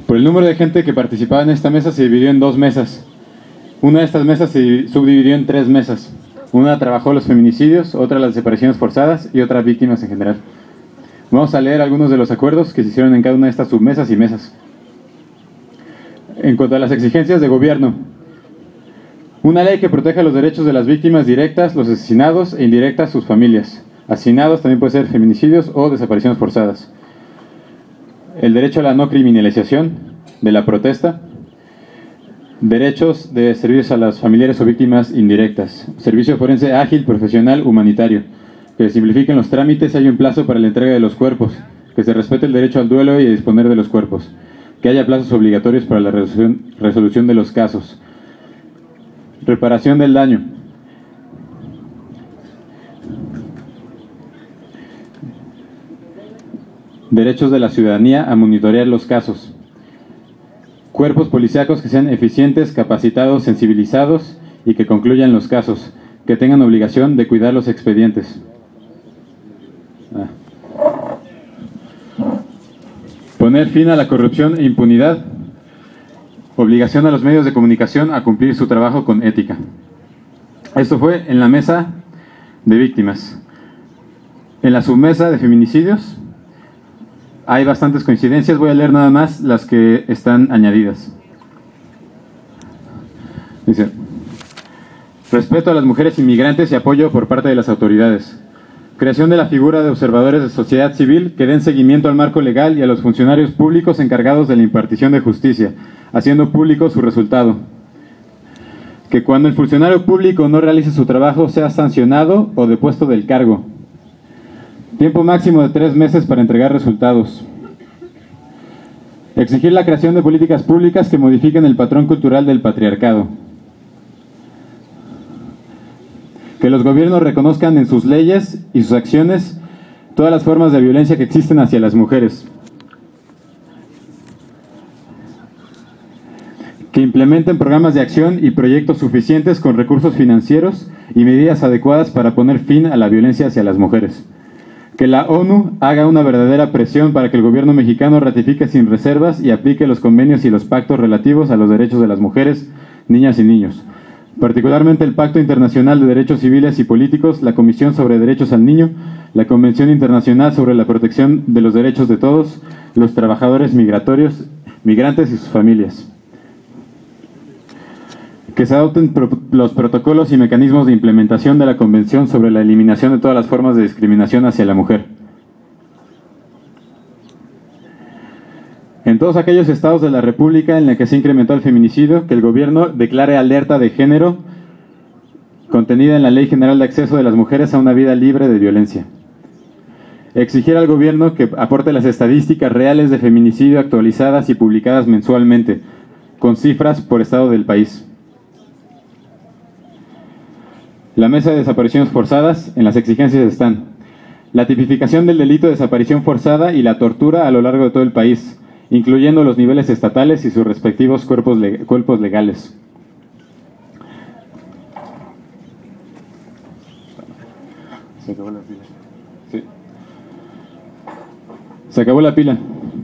Por el número de gente que participaba en esta mesa se dividió en 2 mesas. Una de estas mesas se subdividió en 3 mesas. Una trabajó los feminicidios, otra las desapariciones forzadas y otra víctimas en general. Vamos a leer algunos de los acuerdos que se hicieron en cada una de estas submesas y mesas. En cuanto a las exigencias de gobierno, una ley que proteja los derechos de las víctimas directas, los asesinados e indirectas, sus familias. Asesinados también puede ser feminicidios o desapariciones forzadas. El derecho a la no criminalización de la protesta. Derechos de servicios a las familiares o víctimas indirectas. Servicio forense ágil, profesional, humanitario. Que simplifiquen los trámites y haya un plazo para la entrega de los cuerpos. Que se respete el derecho al duelo y a disponer de los cuerpos. Que haya plazos obligatorios para la resolución de los casos. Reparación del daño. Derechos de la ciudadanía a monitorear los casos. Cuerpos policíacos que sean eficientes, capacitados, sensibilizados y que concluyan los casos, que tengan obligación de cuidar los expedientes. Poner fin a la corrupción e impunidad. Obligación a los medios de comunicación a cumplir su trabajo con ética. Esto fue en la mesa de víctimas. En la submesa de feminicidios hay bastantes coincidencias, voy a leer nada más las que están añadidas. Dice: respeto a las mujeres inmigrantes y apoyo por parte de las autoridades. Creación de la figura de observadores de sociedad civil que den seguimiento al marco legal y a los funcionarios públicos encargados de la impartición de justicia, haciendo público su resultado. Que cuando el funcionario público no realice su trabajo sea sancionado o depuesto del cargo. Tiempo máximo de 3 meses para entregar resultados. Exigir la creación de políticas públicas que modifiquen el patrón cultural del patriarcado. Que los gobiernos reconozcan en sus leyes y sus acciones todas las formas de violencia que existen hacia las mujeres. Que implementen programas de acción y proyectos suficientes con recursos financieros y medidas adecuadas para poner fin a la violencia hacia las mujeres. Que la ONU haga una verdadera presión para que el gobierno mexicano ratifique sin reservas y aplique los convenios y los pactos relativos a los derechos de las mujeres, niñas y niños. Particularmente el Pacto Internacional de Derechos Civiles y Políticos, la Comisión sobre Derechos al Niño, la Convención Internacional sobre la Protección de los Derechos de Todos, los trabajadores migratorios, migrantes y sus familias. Que se adopten los protocolos y mecanismos de implementación de la Convención sobre la eliminación de todas las formas de discriminación hacia la mujer. En todos aquellos estados de la República en los que se incrementó el feminicidio, que el gobierno declare alerta de género contenida en la Ley General de Acceso de las Mujeres a una vida libre de violencia. Exigir al gobierno que aporte las estadísticas reales de feminicidio actualizadas y publicadas mensualmente, con cifras por estado del país. La mesa de desapariciones forzadas, en las exigencias están: la tipificación del delito de desaparición forzada y la tortura a lo largo de todo el país, incluyendo los niveles estatales y sus respectivos cuerpos legales. Se acabó la pila. Sí. Se acabó la pila.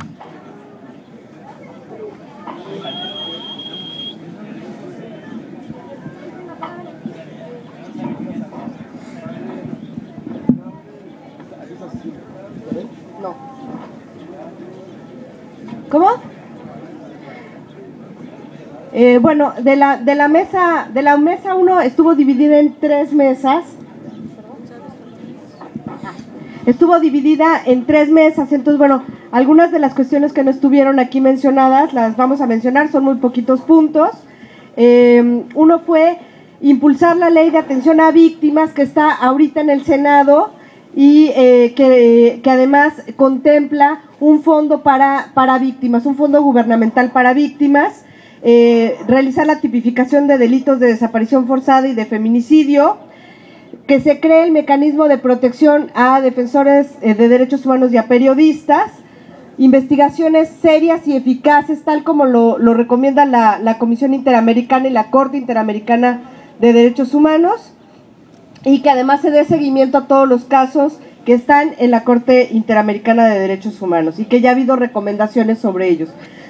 No. ¿Cómo? Bueno, de la mesa 1 estuvo dividida en 3 mesas. Estuvo dividida en 3 mesas, entonces bueno, algunas de las cuestiones que no estuvieron aquí mencionadas las vamos a mencionar, son muy poquitos puntos. Uno fue impulsar la ley de atención a víctimas que está ahorita en el Senado y que además contempla un fondo para víctimas, un fondo gubernamental para víctimas, realizar la tipificación de delitos de desaparición forzada y de feminicidio, que se cree el mecanismo de protección a defensores de derechos humanos y a periodistas, investigaciones serias y eficaces, tal como lo recomienda la Comisión Interamericana y la Corte Interamericana de Derechos Humanos, y que además se dé seguimiento a todos los casos que están en la Corte Interamericana de Derechos Humanos y que ya ha habido recomendaciones sobre ellos.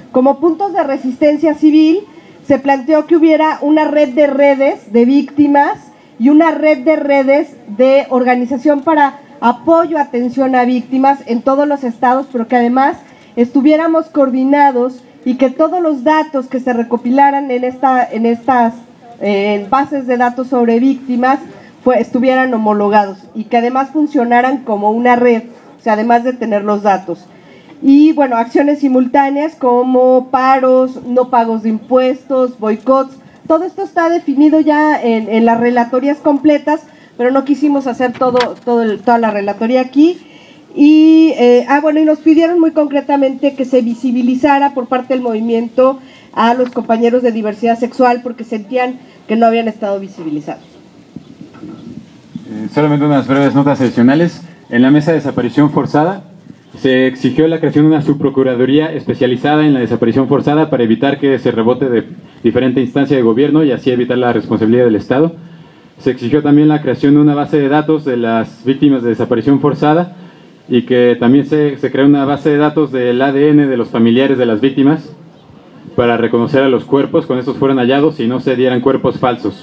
Como puntos de resistencia civil, se planteó que hubiera una red de redes de víctimas y una red de redes de organización para apoyo, atención a víctimas en todos los estados, pero que además estuviéramos coordinados y que todos los datos que se recopilaran en estas bases de datos sobre víctimas estuvieran homologados y que además funcionaran como una red, o sea, además de tener los datos. Y bueno, acciones simultáneas como paros, no pagos de impuestos, boicots, todo esto está definido ya en las relatorías completas, pero no quisimos hacer toda la relatoría aquí. Y y nos pidieron muy concretamente que se visibilizara por parte del movimiento a los compañeros de diversidad sexual porque sentían que no habían estado visibilizados. Solamente unas breves notas adicionales. En la mesa de desaparición forzada se exigió la creación de una subprocuraduría especializada en la desaparición forzada para evitar que se rebote de diferente instancia de gobierno y así evitar la responsabilidad del Estado. Se exigió también la creación de una base de datos de las víctimas de desaparición forzada y que también se cree una base de datos del ADN de los familiares de las víctimas para reconocer a los cuerpos cuando estos fueran hallados y no se dieran cuerpos falsos.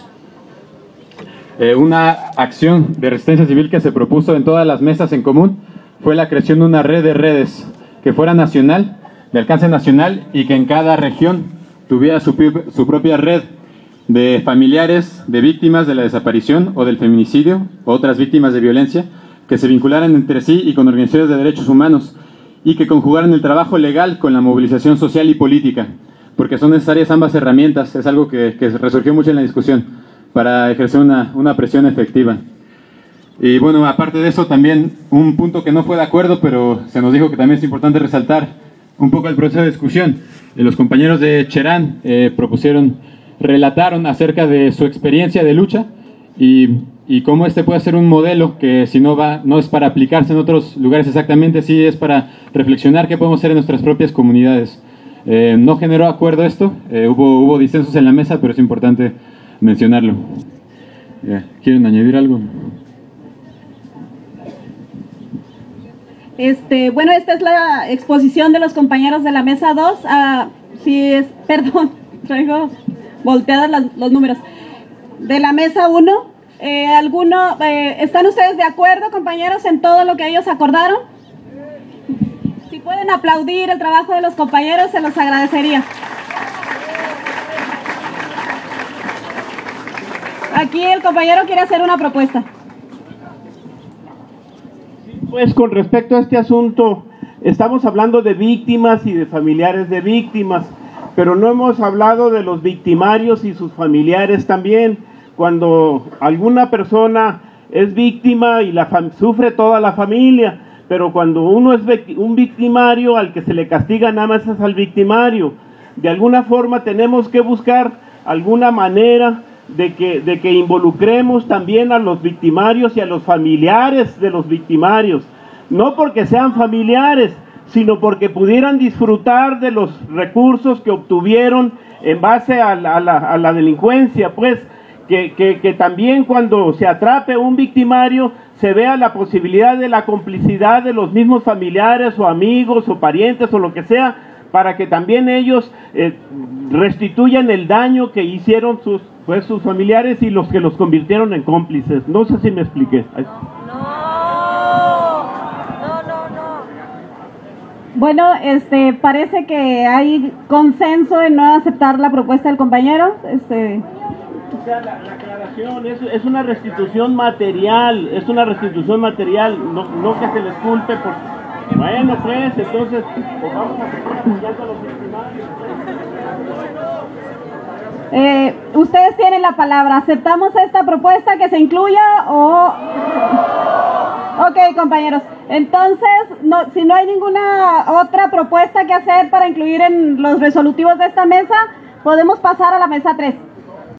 Una acción de resistencia civil que se propuso en todas las mesas en común fue la creación de una red de redes que fuera nacional, de alcance nacional, y que en cada región tuviera su propia red de familiares de víctimas de la desaparición o del feminicidio, o otras víctimas de violencia, que se vincularan entre sí y con organizaciones de derechos humanos, y que conjugaran el trabajo legal con la movilización social y política, porque son necesarias ambas herramientas. Es algo que resurgió mucho en la discusión, para ejercer una presión efectiva. Y bueno, aparte de eso, también un punto que no fue de acuerdo, pero se nos dijo que también es importante resaltar un poco el proceso de discusión. Los compañeros de Cherán relataron acerca de su experiencia de lucha y cómo este puede ser un modelo que si no es para aplicarse en otros lugares exactamente, sí es para reflexionar qué podemos hacer en nuestras propias comunidades. No generó acuerdo esto, hubo disensos en la mesa, pero es importante mencionarlo. ¿Quieren añadir algo? Bueno, esta es la exposición de los compañeros de la mesa 2. Perdón, traigo volteadas los números. De la mesa 1, ¿están ustedes de acuerdo, compañeros, en todo lo que ellos acordaron? Si pueden aplaudir el trabajo de los compañeros, se los agradecería. Aquí el compañero quiere hacer una propuesta. Pues con respecto a este asunto, estamos hablando de víctimas y de familiares de víctimas, pero no hemos hablado de los victimarios y sus familiares también. Cuando alguna persona es víctima y sufre toda la familia, pero cuando uno es un victimario, al que se le castiga nada más es al victimario. De alguna forma tenemos que buscar alguna manera de que involucremos también a los victimarios y a los familiares de los victimarios, no porque sean familiares, sino porque pudieran disfrutar de los recursos que obtuvieron en base a la delincuencia, pues que también cuando se atrape un victimario se vea la posibilidad de la complicidad de los mismos familiares o amigos o parientes o lo que sea, para que también ellos restituyan el daño que hicieron sus familiares y los que los convirtieron en cómplices. No sé si me expliqué. No. Bueno, parece que hay consenso en no aceptar la propuesta del compañero. O sea, la aclaración es una restitución material, no que se les culpe por... Bueno, pues, entonces, vamos a seguir apoyando a los victimarios. Ustedes tienen la palabra. ¿Aceptamos esta propuesta que se incluya o...? Ok, compañeros. Entonces, si no hay ninguna otra propuesta que hacer para incluir en los resolutivos de esta mesa, podemos pasar a la mesa 3.